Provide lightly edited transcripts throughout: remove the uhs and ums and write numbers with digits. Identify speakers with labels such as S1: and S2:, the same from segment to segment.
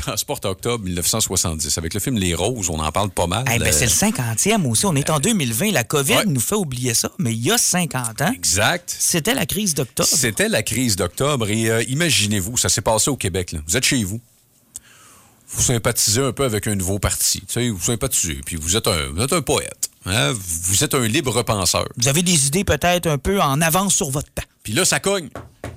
S1: transporte à octobre 1970. Avec le film Les Roses, on en parle pas mal.
S2: C'est le 50e aussi. On est en 2020. La COVID nous fait oublier ça, mais il y a 50 ans.
S1: Exact.
S2: C'était la crise d'octobre.
S1: C'était la crise d'octobre. Et imaginez-vous, ça s'est passé au Québec. Là. Vous êtes chez vous. Vous sympathisez un peu avec un nouveau parti. Tu sais, vous sympathisez, puis vous êtes un poète. Hein? Vous êtes un libre penseur.
S2: Vous avez des idées peut-être un peu en avance sur votre temps.
S1: Puis là, ça cogne.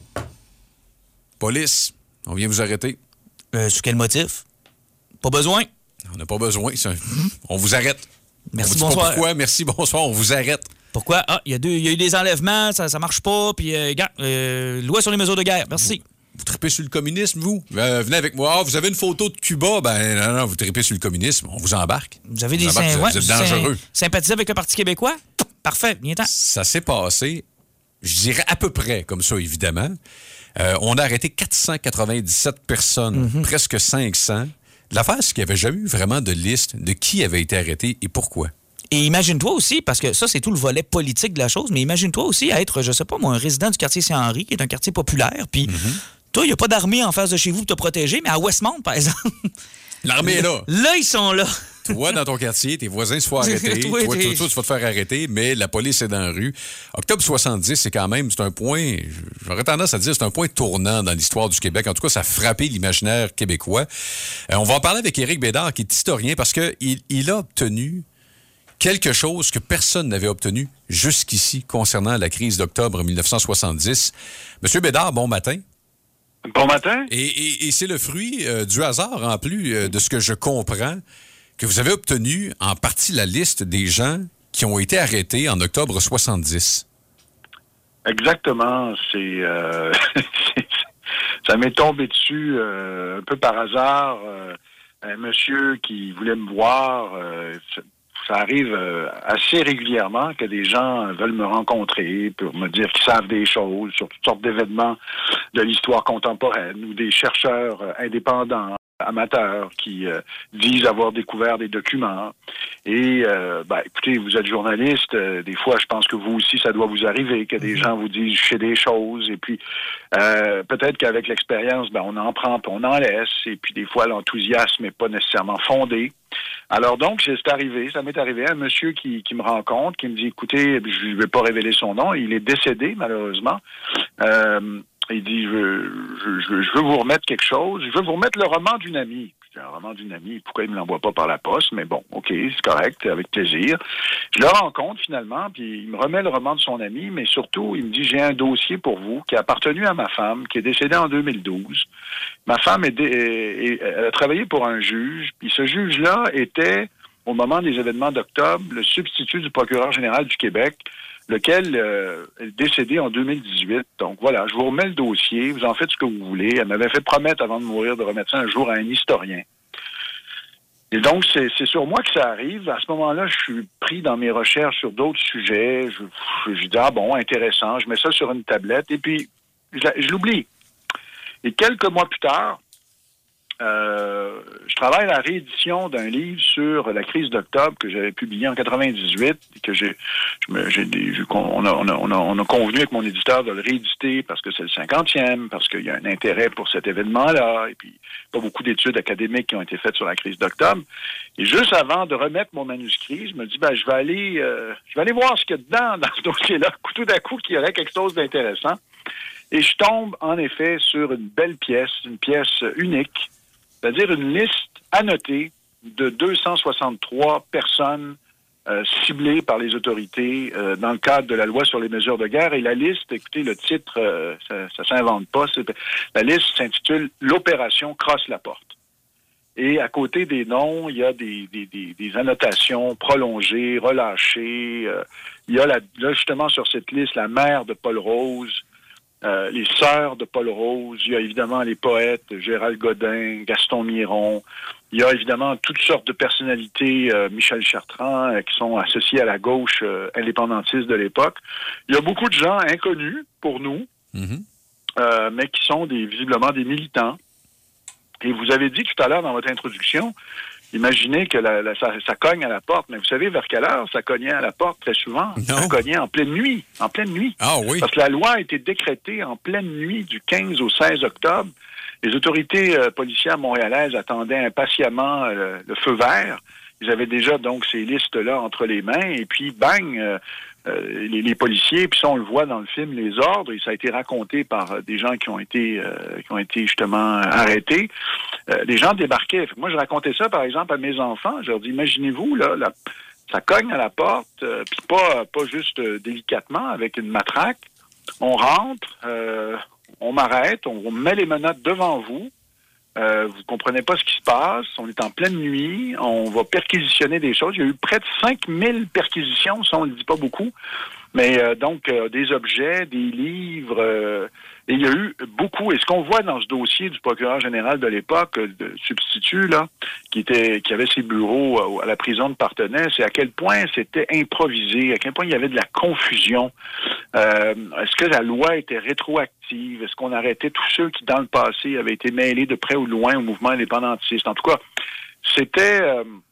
S1: Police, on vient vous arrêter.
S2: Sur quel motif? Pas besoin.
S1: On n'a pas besoin. On vous arrête.
S2: Merci,
S1: on vous dit
S2: bonsoir.
S1: pas pourquoi. Merci, bonsoir. On vous arrête.
S2: Pourquoi? Il y a eu des enlèvements, ça marche pas, puis loi sur les mesures de guerre. Merci.
S1: Vous tripez sur le communisme, vous? Venez avec moi. Ah, vous avez une photo de Cuba? Non, vous tripez sur le communisme. On vous embarque.
S2: Vous avez
S1: vous êtes dangereux.
S2: Sympathisez avec le Parti québécois? Parfait, viens-t'en.
S1: Ça s'est passé, je dirais à peu près comme ça, évidemment. On a arrêté 497 personnes, presque 500. L'affaire, c'est qu'il n'y avait jamais eu vraiment de liste de qui avait été arrêté et pourquoi.
S2: Et imagine-toi aussi, parce que ça, c'est tout le volet politique de la chose, mais imagine-toi aussi être, je sais pas moi, un résident du quartier Saint-Henri, qui est un quartier populaire, puis toi, il n'y a pas d'armée en face de chez vous pour te protéger, mais à Westmount, par exemple...
S1: L'armée est là.
S2: Là, ils sont là.
S1: Toi, dans ton quartier, tes voisins se font arrêter. Toi, tu vas te faire arrêter, mais la police est dans la rue. Octobre 70, c'est un point, j'aurais tendance à dire, c'est un point tournant dans l'histoire du Québec. En tout cas, ça a frappé l'imaginaire québécois. On va en parler avec Éric Bédard, qui est historien, parce qu'il a obtenu quelque chose que personne n'avait obtenu jusqu'ici concernant la crise d'octobre 1970. Monsieur Bédard, bon matin.
S3: Bon matin.
S1: Et c'est le fruit du hasard, en plus de ce que je comprends, que vous avez obtenu en partie la liste des gens qui ont été arrêtés en octobre 70.
S3: Exactement. Ça m'est tombé dessus un peu par hasard. Un monsieur qui voulait me voir. Ça arrive assez régulièrement que des gens veulent me rencontrer pour me dire qu'ils savent des choses sur toutes sortes d'événements de l'histoire contemporaine ou des chercheurs indépendants, amateurs qui disent avoir découvert des documents. Et, écoutez, vous êtes journaliste, des fois, je pense que vous aussi, ça doit vous arriver, que des gens vous disent « je sais des choses », et puis peut-être qu'avec l'expérience, on en prend puis on en laisse, et puis des fois, l'enthousiasme n'est pas nécessairement fondé. Alors donc, ça m'est arrivé, un monsieur qui me rencontre, qui me dit « écoutez, je ne vais pas révéler son nom, il est décédé, malheureusement. Il dit, je veux vous remettre quelque chose. Je veux vous remettre le roman d'une amie. Je dis, un roman d'une amie, pourquoi il ne me l'envoie pas par la poste? Mais bon, OK, c'est correct, avec plaisir. Je le rencontre finalement, puis il me remet le roman de son ami, mais surtout, il me dit, j'ai un dossier pour vous qui a appartenu à ma femme, qui est décédée en 2012. Ma femme elle a travaillé pour un juge, puis ce juge-là était, au moment des événements d'octobre, le substitut du procureur général du Québec, lequel est décédé en 2018. Donc voilà, je vous remets le dossier, vous en faites ce que vous voulez. Elle m'avait fait promettre avant de mourir de remettre ça un jour à un historien. Et donc, c'est sur moi que ça arrive. À ce moment-là, je suis pris dans mes recherches sur d'autres sujets. Je dis, intéressant, je mets ça sur une tablette et puis je l'oublie. Et quelques mois plus tard, je travaille à la réédition d'un livre sur la crise d'octobre que j'avais publié en 98 et que on a convenu avec mon éditeur de le rééditer parce que c'est le 50e, parce qu'il y a un intérêt pour cet événement-là et puis pas beaucoup d'études académiques qui ont été faites sur la crise d'octobre. Et juste avant de remettre mon manuscrit, je me dis, je vais aller voir ce qu'il y a dedans dans ce dossier-là. Tout d'un coup, qu'il y aurait quelque chose d'intéressant. Et je tombe, en effet, sur une belle pièce, une pièce unique, c'est-à-dire une liste annotée de 263 personnes ciblées par les autorités dans le cadre de la loi sur les mesures de guerre. Et la liste, écoutez, le titre, ça s'invente pas. La liste s'intitule « L'opération Crosse-la-Porte ». Et à côté des noms, il y a des annotations prolongées, relâchées. Il y a là, justement, sur cette liste, la mère de Paul Rose, les sœurs de Paul Rose, il y a évidemment les poètes Gérald Godin, Gaston Miron, il y a évidemment toutes sortes de personnalités, Michel Chartrand, qui sont associés à la gauche indépendantiste de l'époque. Il y a beaucoup de gens inconnus pour nous, mais qui sont visiblement des militants. Et vous avez dit tout à l'heure dans votre introduction, imaginez que ça cogne à la porte, mais vous savez vers quelle heure ça cognait à la porte très souvent? Non. Ça cognait en pleine nuit. Ah oui. Parce que la loi a été décrétée en pleine nuit du 15 au 16 octobre. Les autorités policières montréalaises attendaient impatiemment le feu vert. Ils avaient déjà donc ces listes-là entre les mains, et puis bang, les policiers, puis ça on le voit dans le film, les ordres, et ça a été raconté par des gens qui ont été justement arrêtés. Les gens débarquaient. Moi, je racontais ça, par exemple, à mes enfants. Je leur dis, imaginez-vous, là, ça cogne à la porte, puis pas juste délicatement, avec une matraque. On rentre, on m'arrête, on met les menottes devant vous. Vous comprenez pas ce qui se passe. On est en pleine nuit. On va perquisitionner des choses. Il y a eu près de 5000 perquisitions. Ça, on ne le dit pas beaucoup. Mais donc, des objets, des livres. Et il y a eu beaucoup. Et ce qu'on voit dans ce dossier du procureur général de l'époque, de substitut, là, qui avait ses bureaux à la prison de Parthenay, c'est à quel point c'était improvisé, à quel point il y avait de la confusion. Est-ce que la loi était rétroactive? Est-ce qu'on arrêtait tous ceux qui, dans le passé, avaient été mêlés de près ou de loin au mouvement indépendantiste? En tout cas, c'était...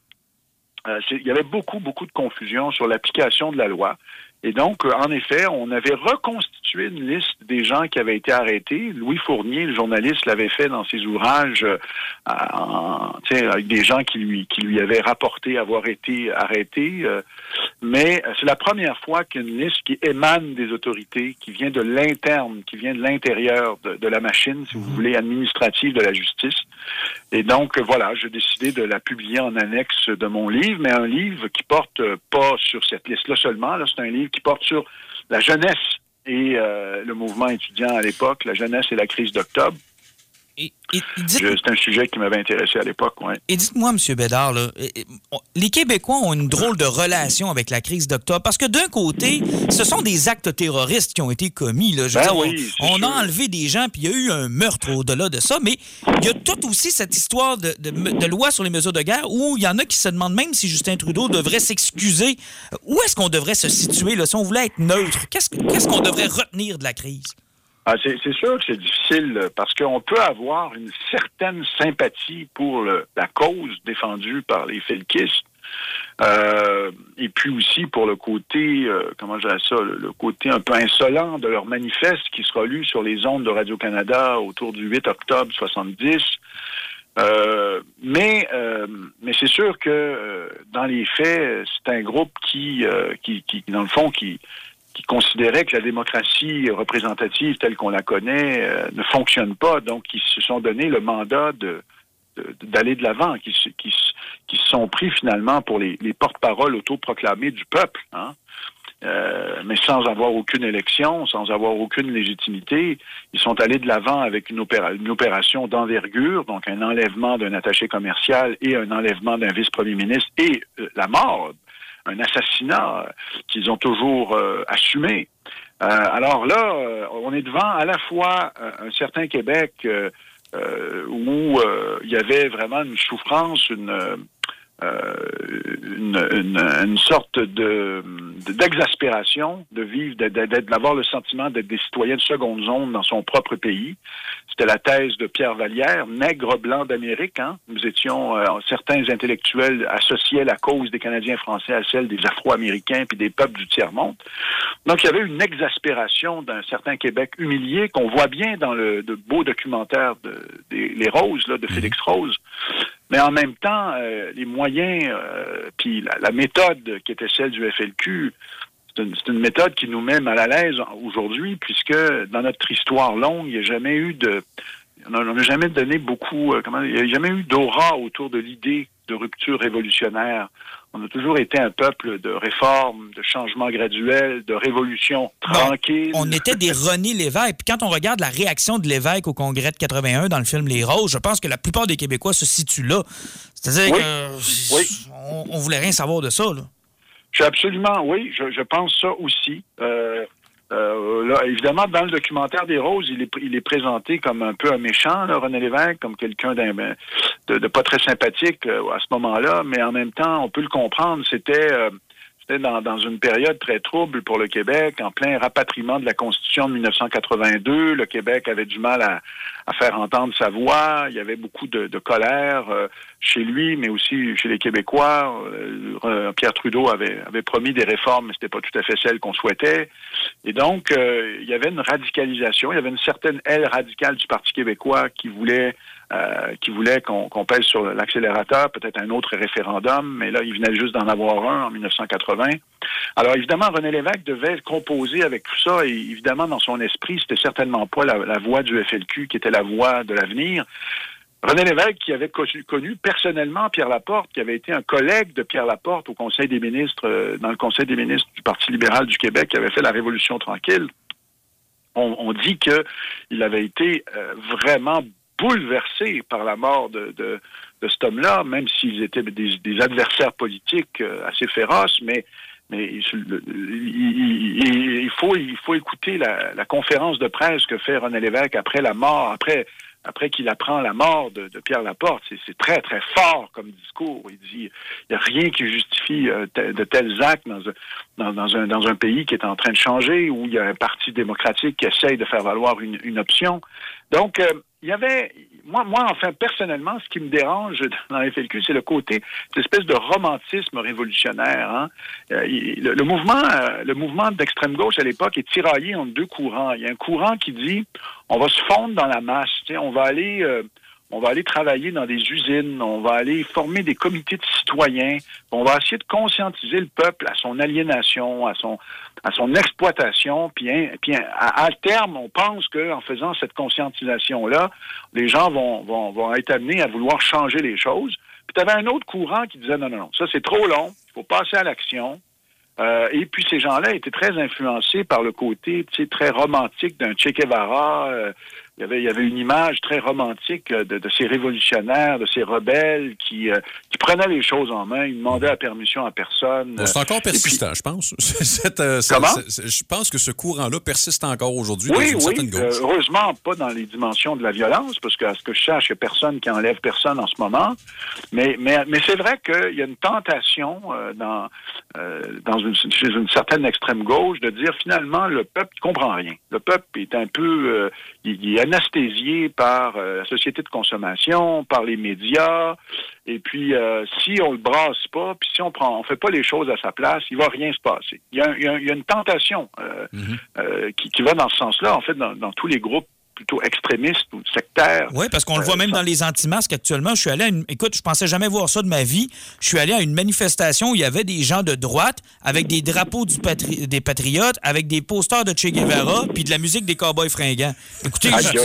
S3: il y avait beaucoup de confusion sur l'application de la loi. Et donc, en effet, on avait reconstitué une liste des gens qui avaient été arrêtés. Louis Fournier, le journaliste, l'avait fait dans ses ouvrages avec des gens qui lui avaient rapporté avoir été arrêtés. Mais c'est la première fois qu'il y a une liste qui émane des autorités, qui vient de l'interne, qui vient de l'intérieur de la machine, si vous voulez, administrative de la justice. Et donc, voilà, j'ai décidé de la publier en annexe de mon livre, mais un livre qui porte pas sur cette liste-là seulement. Là, c'est un livre qui porte sur la jeunesse et le mouvement étudiant à l'époque, la jeunesse et la crise d'octobre. C'est un sujet qui m'avait intéressé à l'époque, oui.
S2: Et dites-moi, M. Bédard, là, les Québécois ont une drôle de relation avec la crise d'octobre, parce que d'un côté, ce sont des actes terroristes qui ont été commis. Là. On a enlevé des gens, puis il y a eu un meurtre au-delà de ça, mais il y a tout aussi cette histoire de loi sur les mesures de guerre où il y en a qui se demandent même si Justin Trudeau devrait s'excuser. Où est-ce qu'on devrait se situer, là, si on voulait être neutre? Qu'est-ce qu'on devrait retenir de la crise?
S3: C'est sûr que c'est difficile parce qu'on peut avoir une certaine sympathie pour la cause défendue par les felkistes et puis aussi pour le côté, le côté un peu insolent de leur manifeste qui sera lu sur les ondes de Radio-Canada autour du 8 octobre 70. Mais c'est sûr que dans les faits, c'est un groupe qui dans le fond, qui considéraient que la démocratie représentative telle qu'on la connaît ne fonctionne pas, donc ils se sont donné le mandat d'aller de l'avant, qui se sont pris finalement pour les porte-paroles autoproclamés du peuple, hein? Mais sans avoir aucune élection, sans avoir aucune légitimité. Ils sont allés de l'avant avec une opération d'envergure, donc un enlèvement d'un attaché commercial et un enlèvement d'un vice-premier ministre et la mort, un assassinat qu'ils ont toujours assumé. Alors là, on est devant à la fois un certain Québec où il y avait vraiment une souffrance, une sorte d'exaspération de vivre, d'avoir le sentiment d'être des citoyens de seconde zone dans son propre pays. C'était la thèse de Pierre Vallière, nègre blanc d'Amérique. Hein? Nous étions, certains intellectuels associaient la cause des Canadiens français à celle des Afro-Américains puis des peuples du tiers-monde. Donc, il y avait une exaspération d'un certain Québec humilié qu'on voit bien dans le beau documentaire Les Roses, là, de Félix Rose. Mais en même temps, les moyens, puis la méthode qui était celle du FLQ, c'est une méthode qui nous met mal à l'aise aujourd'hui, puisque dans notre histoire longue, il n'y a jamais eu on n'a jamais donné beaucoup, il n'y a jamais eu d'aura autour de l'idée de rupture révolutionnaire. On a toujours été un peuple de réforme, de changement graduel, de révolution tranquille.
S2: On était des René Lévesque. Puis quand on regarde la réaction de Lévesque au congrès de 81 dans le film Les Roses, je pense que la plupart des Québécois se situent là. C'est-à-dire qu'on voulait rien savoir de ça, là.
S3: Je pense ça aussi. Là, évidemment, dans le documentaire des Roses, il est présenté comme un peu un méchant, là, René Lévesque, comme quelqu'un de pas très sympathique à ce moment-là, mais en même temps, on peut le comprendre, c'était dans une période très trouble pour le Québec, en plein rapatriement de la Constitution de 1982. Le Québec avait du mal à faire entendre sa voix. Il y avait beaucoup de colère chez lui, mais aussi chez les Québécois. Pierre Trudeau avait promis des réformes, mais c'était pas tout à fait celles qu'on souhaitait. Et donc, il y avait une radicalisation, il y avait une certaine aile radicale du Parti québécois qui voulait qu'on pèse sur l'accélérateur, peut-être un autre référendum, mais là, il venait juste d'en avoir un en 1980. Alors, évidemment, René Lévesque devait composer avec tout ça, et évidemment, dans son esprit, c'était certainement pas la voix du FLQ qui était la voix de l'avenir. René Lévesque, qui avait connu personnellement Pierre Laporte, qui avait été un collègue de Pierre Laporte au Conseil des ministres, dans le Conseil des ministres du Parti libéral du Québec, qui avait fait la Révolution tranquille, on dit qu'il avait été vraiment bouleversé par la mort de cet homme-là, même s'ils étaient des adversaires politiques assez féroces, mais il faut écouter la conférence de presse que fait René Lévesque après la mort, après qu'il apprend la mort de Pierre Laporte. C'est très, très fort comme discours. Il dit, il n'y a rien qui justifie de tels actes dans un pays qui est en train de changer, où il y a un parti démocratique qui essaye de faire valoir une option. Donc, il y avait, moi, enfin, personnellement, ce qui me dérange dans la FLQ, c'est le côté, cette espèce de romantisme révolutionnaire. Hein. Le mouvement d'extrême gauche à l'époque est tiraillé entre deux courants. Il y a un courant qui dit, on va se fondre dans la masse, on va aller travailler dans des usines, on va aller former des comités de citoyens, on va essayer de conscientiser le peuple à son aliénation, à son exploitation, puis à terme, on pense qu'en faisant cette conscientisation-là, les gens vont être amenés à vouloir changer les choses. Puis tu avais un autre courant qui disait non, ça c'est trop long, il faut passer à l'action. Et puis ces gens-là étaient très influencés par le côté très romantique d'un Che Guevara. Il y avait une image très romantique de ces révolutionnaires, de ces rebelles qui prenaient les choses en main, ils demandaient la permission à personne.
S1: Bon, c'est encore persistant, je pense.
S3: Comment?
S1: Je pense que ce courant-là persiste encore aujourd'hui dans une certaine gauche.
S3: Heureusement pas dans les dimensions de la violence, parce qu'à ce que je sache, il n'y a personne qui enlève personne en ce moment. Mais c'est vrai qu'il y a une tentation chez une certaine extrême gauche de dire finalement le peuple ne comprend rien. Le peuple est un peu il est anesthésié par la société de consommation, par les médias, et puis si on le brasse pas, puis si on fait pas les choses à sa place, il va rien se passer. Il y a une tentation qui va dans ce sens-là, en fait, dans tous les groupes plutôt extrémistes ou sectaires.
S2: Oui, parce qu'on le voit même dans les anti-masques actuellement. Je suis allé écoute, je pensais jamais voir ça de ma vie. Je suis allé à une manifestation où il y avait des gens de droite avec des drapeaux des patriotes, avec des posters de Che Guevara, puis de la musique des Cowboys fringants. Écoutez,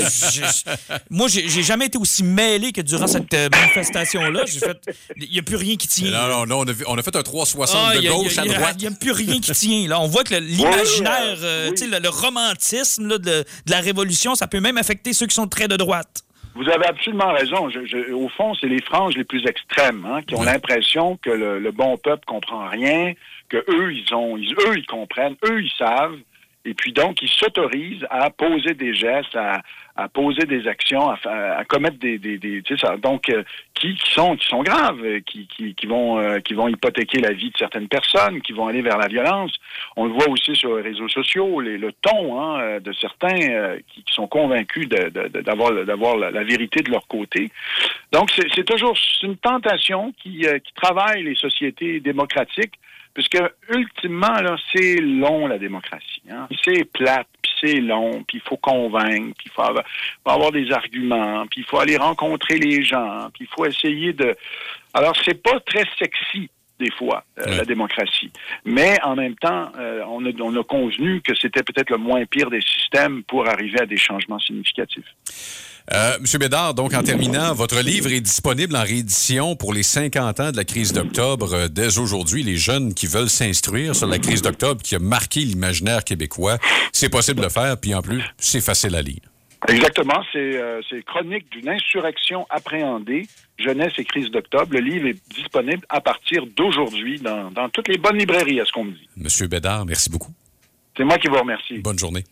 S2: moi, j'ai jamais été aussi mêlé que durant cette manifestation-là. Il n'y a plus rien qui tient.
S1: Non, on a fait un 360 de gauche à droite.
S2: Il n'y a plus rien qui tient. Là, on voit que l'imaginaire, le romantisme là, de la révolution, ça peut même affecter ceux qui sont très de droite.
S3: Vous avez absolument raison. Au fond, c'est les franges les plus extrêmes qui ont l'impression que le bon peuple comprend rien, que eux ils comprennent, eux ils savent, et puis donc ils s'autorisent à poser des gestes, à poser des actions, à commettre des donc qui sont graves, qui vont hypothéquer la vie de certaines personnes, qui vont aller vers la violence. On le voit aussi sur les réseaux sociaux, le ton de certains qui sont convaincus d'avoir la vérité de leur côté. Donc c'est toujours une tentation qui travaille les sociétés démocratiques, puisque ultimement là c'est long la démocratie, c'est plate. C'est long, puis il faut convaincre, puis il faut avoir des arguments, puis il faut aller rencontrer les gens, puis il faut essayer de... Alors, c'est pas très sexy, des fois, la démocratie. Mais, en même temps, on a convenu que c'était peut-être le moins pire des systèmes pour arriver à des changements significatifs.
S1: Monsieur Bédard, donc en terminant, votre livre est disponible en réédition pour les 50 ans de la crise d'octobre. Dès aujourd'hui, les jeunes qui veulent s'instruire sur la crise d'octobre qui a marqué l'imaginaire québécois, c'est possible de le faire, puis en plus, c'est facile à lire.
S3: Exactement, c'est Chronique d'une insurrection appréhendée, jeunesse et crise d'octobre. Le livre est disponible à partir d'aujourd'hui dans toutes les bonnes librairies, à ce qu'on me dit.
S1: Monsieur Bédard, merci beaucoup.
S3: C'est moi qui vous remercie.
S1: Bonne journée.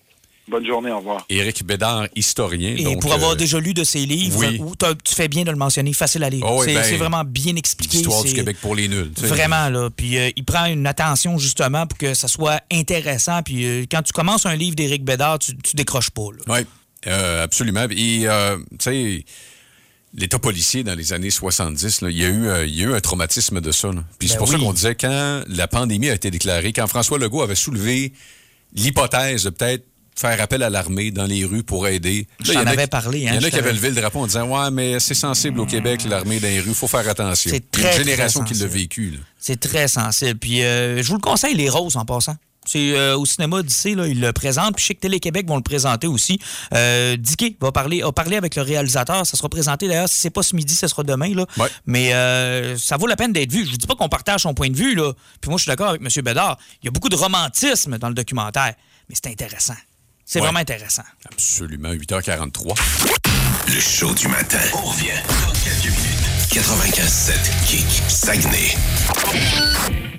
S3: Bonne journée, au revoir.
S1: Éric Bédard, historien.
S2: Et
S1: donc,
S2: pour avoir déjà lu de ses livres, tu fais bien de le mentionner, facile à lire. C'est vraiment bien expliqué.
S1: L'histoire du Québec pour les nuls.
S2: Vraiment, là. Puis il prend une attention, justement, pour que ça soit intéressant. Puis quand tu commences un livre d'Éric Bédard, tu décroches pas.
S1: Oui, absolument. Et, tu sais, l'État policier, dans les années 70, là, il y a eu un traumatisme de ça. Là. Puis c'est pour ça qu'on disait, quand la pandémie a été déclarée, quand François Legault avait soulevé l'hypothèse de peut-être faire appel à l'armée dans les rues pour aider.
S2: J'en avais parlé.
S1: Il y en a qui avaient levé le drapeau en disant « Ouais, mais c'est sensible au Québec, l'armée dans les rues, il faut faire attention. »
S2: C'est très,
S1: une génération qui l'a vécu. Là.
S2: C'est très sensible. Puis je vous le conseille, Les Roses, en passant. C'est au cinéma d'ici, là, il le présente. Puis je sais que Télé-Québec vont le présenter aussi. Dicky va parler avec le réalisateur. Ça sera présenté d'ailleurs. Si c'est pas ce midi, ce sera demain. Là.
S1: Ouais.
S2: Mais ça vaut la peine d'être vu. Je vous dis pas qu'on partage son point de vue. Là. Puis moi, je suis d'accord avec M. Bédard. Il y a beaucoup de romantisme dans le documentaire. Mais c'est intéressant. C'est vraiment intéressant.
S1: Absolument. 8h43.
S4: Le show du matin. On revient dans quelques minutes. 95.7 Kick Saguenay.